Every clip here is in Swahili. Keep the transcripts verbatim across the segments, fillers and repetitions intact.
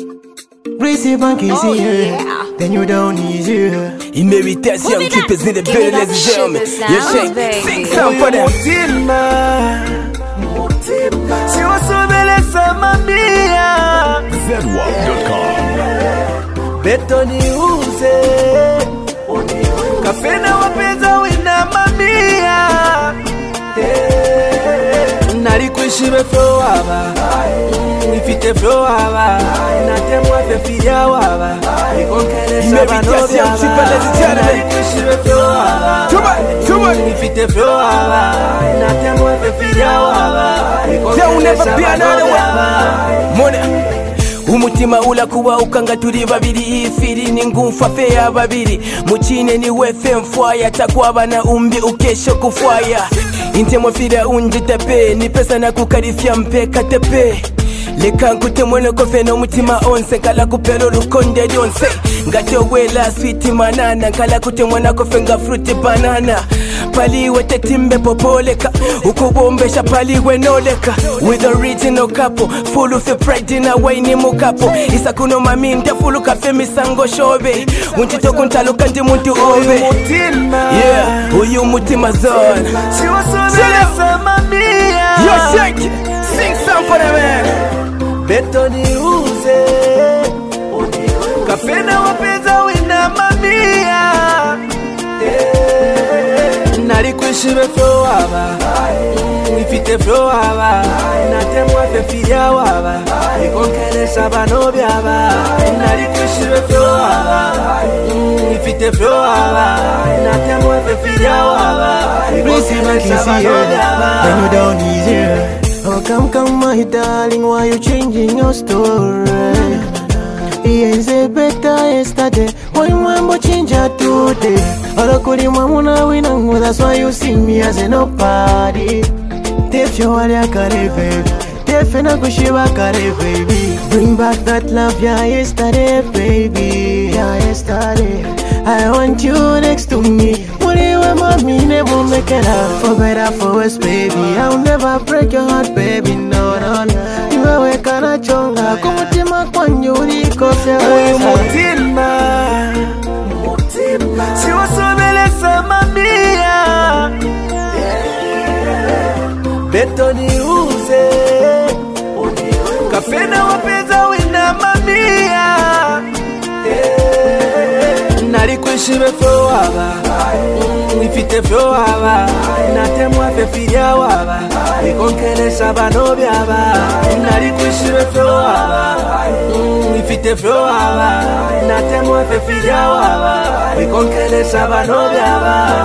Breezy Bank is Oh, here, yeah. then you don't need you. Imitation keepers in the building, ladies and gentlemen. You shake, sing some for them. Si wasubeleza mamia Zedwap dot com. Beto niuze Kafena wapeza wina mamia Nari kuishibe flow waba Nifite flow waba Natemwa fefia waba Nikonkele sabano biaba Nari kuishibe flow waba Nifite flow waba Natemwa fefia waba Nikonkele sabano biaba Mona umutima ulakuwa ukanga turi babiri ifiri ningufa fe ya babiri muchine ni wefe mfwaya takwabana umbi ukesho kufwaya intemo fira unjitepe ni pesa na kukarifya mpeka tepe leka nkute mwene kofe no mutima onse kala kupero rukonde ryonse ngatewela sweet manana kala kute mwana kofe nga fruit banana paliwe tetimbe popoleka ukubombesha paliwe noleka with original couple full of pride na wine mukapo isakuno maminda full cafe misango shobe unchito kuntaluka ndi muntu obe yeah uyu mutima zone si wasubeleza mamia yo shake sing some for the man Beto niuze Kafena wapeza wina mamia Nari kuishibe flow waba Nifite flow waba Natemwa fefia waba Nikonkele sabano biaba Nari kuishibe flow waba Nifite flow waba Natemwa fefia waba Nikonkele sabano biaba Then you don't need you. Oh, come, come, my darling, why you changing your story? Yes, better yesterday. Why mambo change today? All kuri mamuna winangu, that's why you see me as a nobody. Tef yo wale kare baby, tef na kushiba kare baby. Bring back that love, yeah, yesterday, baby, yeah, yesterday. I want you next to me. Whatever mommy never make it up. For better, for worse, baby. I'll never break your heart, baby. No, no, no. You are a kana chonga. Kumutima kwanyuri kofia weza. Mutima, mutima. Si wasubeleza mamia. Beto niuze. Kafena wapeza wina mamia. Nari kuishibe flow waba Nifite flow waba Natemwa fefia waba Nikonkele sabano biaba Nari kuishibe flow waba Nifite flow waba Natemwa fefia waba Nikonkele sabano biaba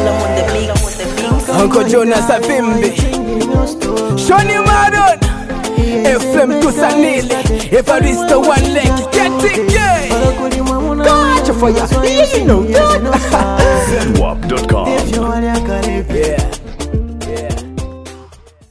Uncle Jonas Avimbi Shoni Madon F M Kusanili Evaristo one leg Get it, yeah Gotcha for ya, you know that. Zedwap dot com.